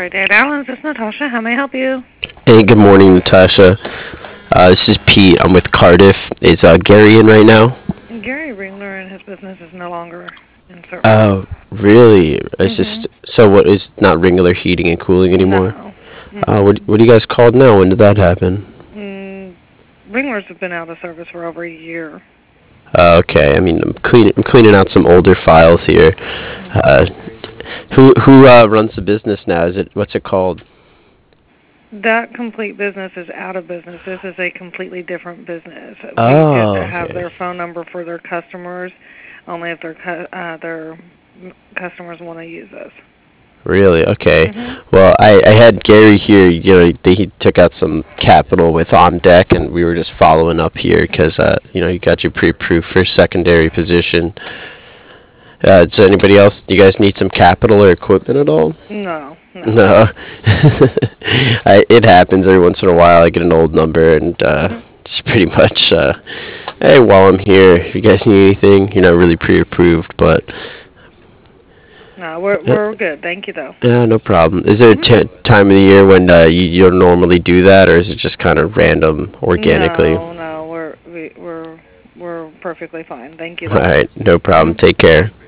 Dade Allen's. This is Natasha. How may I help you? Hey, good morning, Natasha. This is Pete. I'm with Cardiff. Is Gary in right now? Gary Ringler and his business is no longer in service. Oh, really? It's Mhm. just so. What is not regular heating and cooling anymore? No. What Mm-mm. what do you guys called now? When did that happen? Ringlers have been out of service for over a year. Okay. I mean, I'm cleaning out some older files here. Mhm. Uh, who runs the business now? Is it what's it called? That complete business is out of business. This is a completely different business. We just Oh, have okay. their phone number for their customers, only if their customers want to use us. Really? Okay. Mhm. Well, I had Gary here. He took out some capital with on deck, and we were just following up here because you got you pre-approved for secondary position. Does anybody else? Do you guys need some capital or equipment at all? No, no. No. It happens every once in a while. I get an old number, and Mhm. just pretty much, hey, while I'm here, if you guys need anything, you're not really pre-approved, but No, we're uh, we're good. Thank you though. yeah, no problem. Is there a Mhm. time of the year when you don't normally do that, or is it just kind of random, organically? No, no, we're perfectly fine. Thank you All though. right, no problem. Mhm. Take care.